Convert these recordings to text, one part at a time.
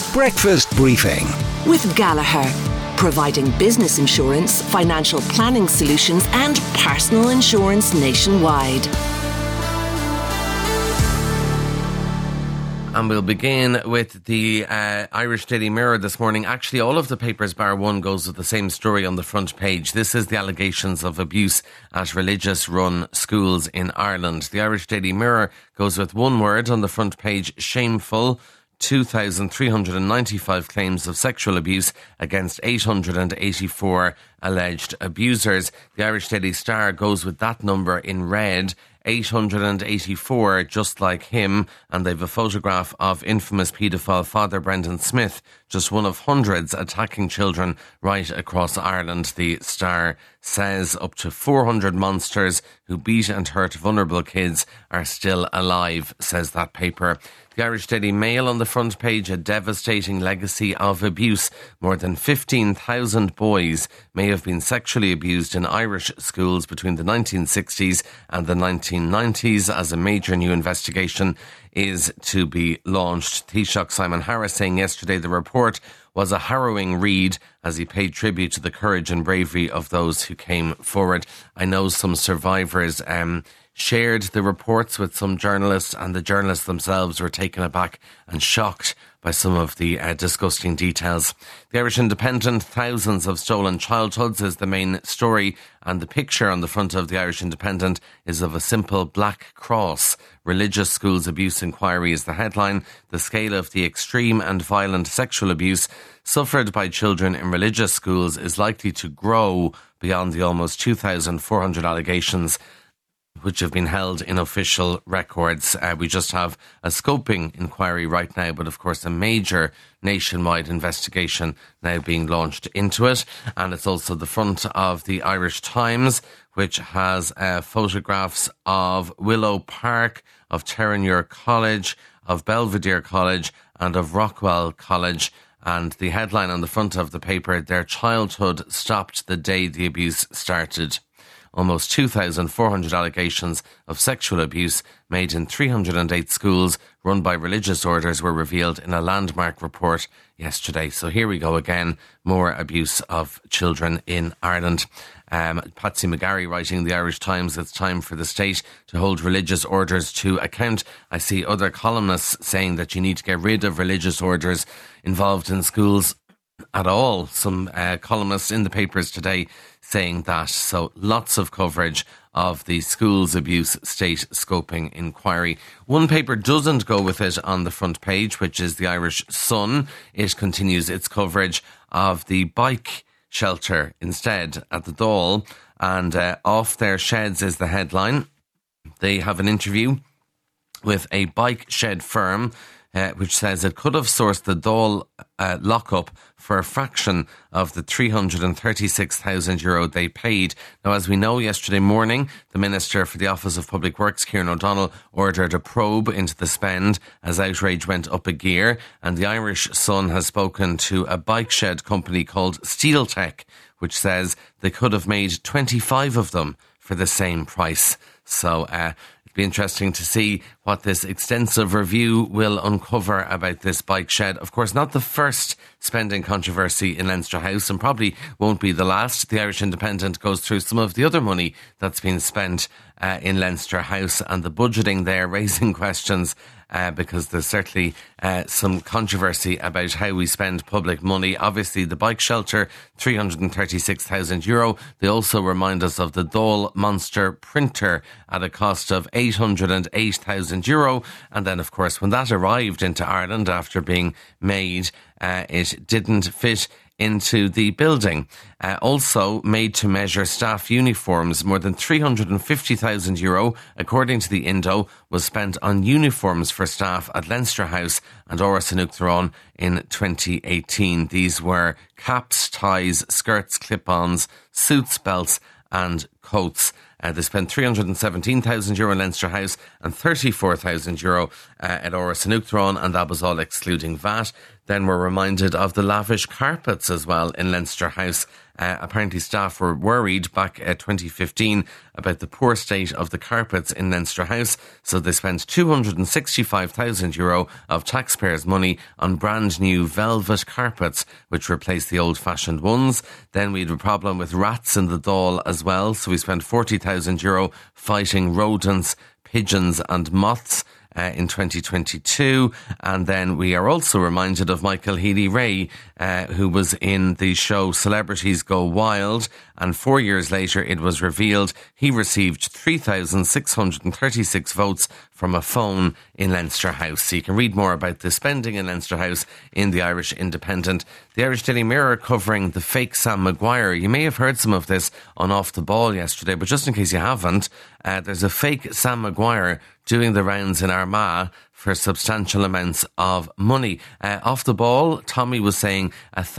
Breakfast Briefing with Gallagher, providing business insurance, financial planning solutions and personal insurance nationwide. And we'll begin with the Irish Daily Mirror this morning. Actually, all of the papers, bar one, goes with the same story on the front page. This is the allegations of abuse at religious-run schools in Ireland. The Irish Daily Mirror goes with one word on the front page: shameful. 2,395 claims of sexual abuse against 884 alleged abusers. The Irish Daily Star goes with that number in red. 884 just like him, and they've a photograph of infamous paedophile Father Brendan Smith, just one of hundreds attacking children right across Ireland. The Star says up to 400 monsters who beat and hurt vulnerable kids are still alive, says that paper. The Irish Daily Mail on the front page: a devastating legacy of abuse. More than 15,000 boys may have been sexually abused in Irish schools between the 1960s and the 1990s, as a major new investigation is to be launched. Taoiseach Simon Harris saying yesterday the report was a harrowing read as he paid tribute to the courage and bravery of those who came forward. I know some survivors shared the reports with some journalists, and the journalists themselves were taken aback and shocked by some of the disgusting details. The Irish Independent: thousands of stolen childhoods is the main story, and the picture on the front of the Irish Independent is of a simple black cross. Religious schools abuse inquiry is the headline. The scale of the extreme and violent sexual abuse suffered by children in religious schools is likely to grow beyond the almost 2,400 allegations which have been held in official records. We just have a scoping inquiry right now, but of course a major nationwide investigation now being launched into it. And it's also the front of the Irish Times, which has photographs of Willow Park, of Terenure College, of Belvedere College and of Rockwell College. And the headline on the front of the paper: their childhood stopped the day the abuse started. Almost 2,400 allegations of sexual abuse made in 308 schools run by religious orders were revealed in a landmark report yesterday. So here we go again, more abuse of children in Ireland. Patsy McGarry writing in the Irish Times: it's time for the state to hold religious orders to account. I see other columnists saying that you need to get rid of religious orders involved in schools at all. Some columnists in the papers today saying that. So lots of coverage of the schools abuse state scoping inquiry. One paper doesn't go with it on the front page, which is the Irish Sun. It continues its coverage of the bike shelter instead at the Dáil, and off their sheds is the headline. They have an interview with a bike shed firm which says it could have sourced the Dáil lockup for a fraction of the €336,000 they paid. Now, as we know, yesterday morning, the Minister for the Office of Public Works, Kieran O'Donnell, ordered a probe into the spend as outrage went up a gear, and the Irish Sun has spoken to a bike shed company called Steel Tech, which says they could have made 25 of them for the same price. So it'll be interesting to see what this extensive review will uncover about this bike shed. Of course, not the first spending controversy in Leinster House, and probably won't be the last. The Irish Independent goes through some of the other money that's been spent in Leinster House and the budgeting there, raising questions because there's certainly some controversy about how we spend public money. Obviously, the bike shelter, €336,000. They also remind us of the Dáil Monster printer at a cost of €808,000. And then, of course, when that arrived into Ireland after being made, it didn't fit into the building. Also made to measure staff uniforms. More than €350,000, according to the Indo, was spent on uniforms for staff at Leinster House and Áras an Uachtaráin in 2018. These were caps, ties, skirts, clip-ons, suits, belts and coats. They spent €317,000 in Leinster House and €34,000 at Áras an Uachtaráin, and that was all excluding VAT. Then we're reminded of the lavish carpets as well in Leinster House. Apparently staff were worried back 2015 about the poor state of the carpets in Leinster House, so they spent €265,000 of taxpayers' money on brand new velvet carpets, which replaced the old-fashioned ones. Then we had a problem with rats in the Dáil as well, so we spent €40,000 fighting rodents, pigeons and moths in 2022. And then we are also reminded of Michael Healy-Rae, who was in the show Celebrities Go Wild, and 4 years later it was revealed he received 3,636 votes from a phone in Leinster House. So you can read more about the spending in Leinster House in the Irish Independent. The Irish Daily Mirror covering the fake Sam Maguire. You may have heard some of this on Off the Ball yesterday, but just in case you haven't, there's a fake Sam Maguire doing the rounds in Armagh for substantial amounts of money. Off the Ball, Tommy was saying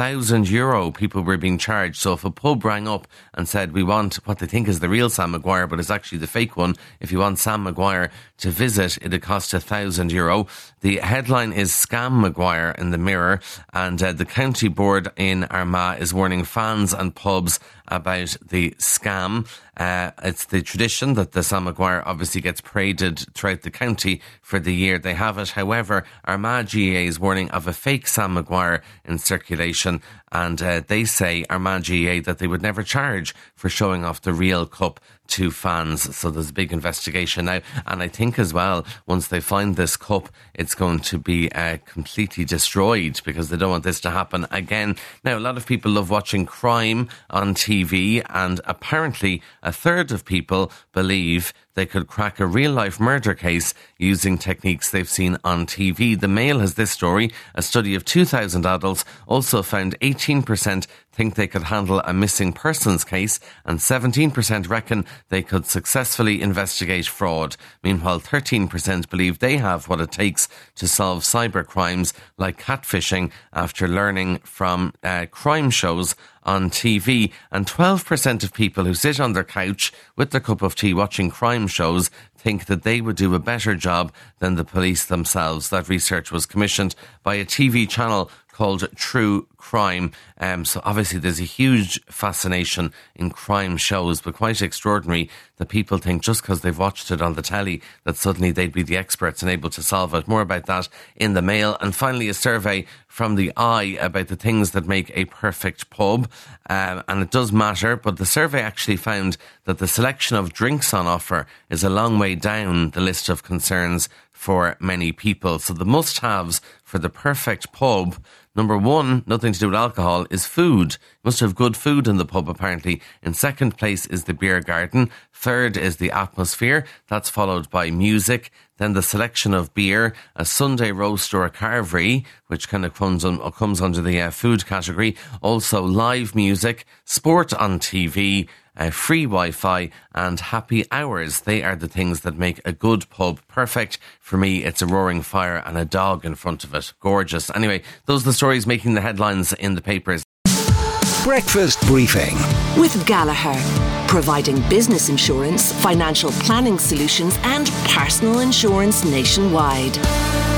€1,000 people were being charged. So if a pub rang up and said, we want what they think is the real Sam Maguire, but it's actually the fake one, if you want Sam Maguire to visit, it'd cost €1,000. The headline is Scam Maguire in the Mirror, and the county board in Armagh is warning fans and pubs about the scam. It's the tradition that the Sam Maguire obviously gets paraded throughout the county for the year they have it. However, Armagh GAA is warning of a fake Sam Maguire in circulation, and they say, Armagh GAA, that they would never charge for showing off the real cup to fans. So there's a big investigation now, and I think as well, once they find this cup, it's going to be completely destroyed, because they don't want this to happen again. Now, a lot of people love watching crime on TV, and apparently a third of people believe they could crack a real-life murder case using techniques they've seen on TV. The Mail has this story. A study of 2,000 adults also found 18% think they could handle a missing persons case, and 17% reckon they could successfully investigate fraud. Meanwhile, 13% believe they have what it takes to solve cyber crimes like catfishing after learning from crime shows on TV, and 12% of people who sit on their couch with their cup of tea watching crime shows think that they would do a better job than the police themselves. That research was commissioned by a TV channel called True Crime. So obviously there's a huge fascination in crime shows, but quite extraordinary that people think just because they've watched it on the telly that suddenly they'd be the experts and able to solve it. More about that in the Mail. And finally, a survey from the Eye about the things that make a perfect pub. And it does matter, but the survey actually found that the selection of drinks on offer is a long way down the list of concerns for many people. So the must-haves for the perfect pub: number one, nothing to do with alcohol, is food. You must have good food in the pub, apparently. In second place is the beer garden. Third is the atmosphere. That's followed by music. Then the selection of beer, a Sunday roast or a carvery, which kind of comes under the food category. Also live music, sport on TV, free Wi-Fi and happy hours. They are the things that make a good pub perfect. For me, it's a roaring fire and a dog in front of it. Gorgeous. Anyway, those are the stories making the headlines in the papers. Breakfast Briefing with Gallagher, providing business insurance, financial planning solutions and personal insurance nationwide.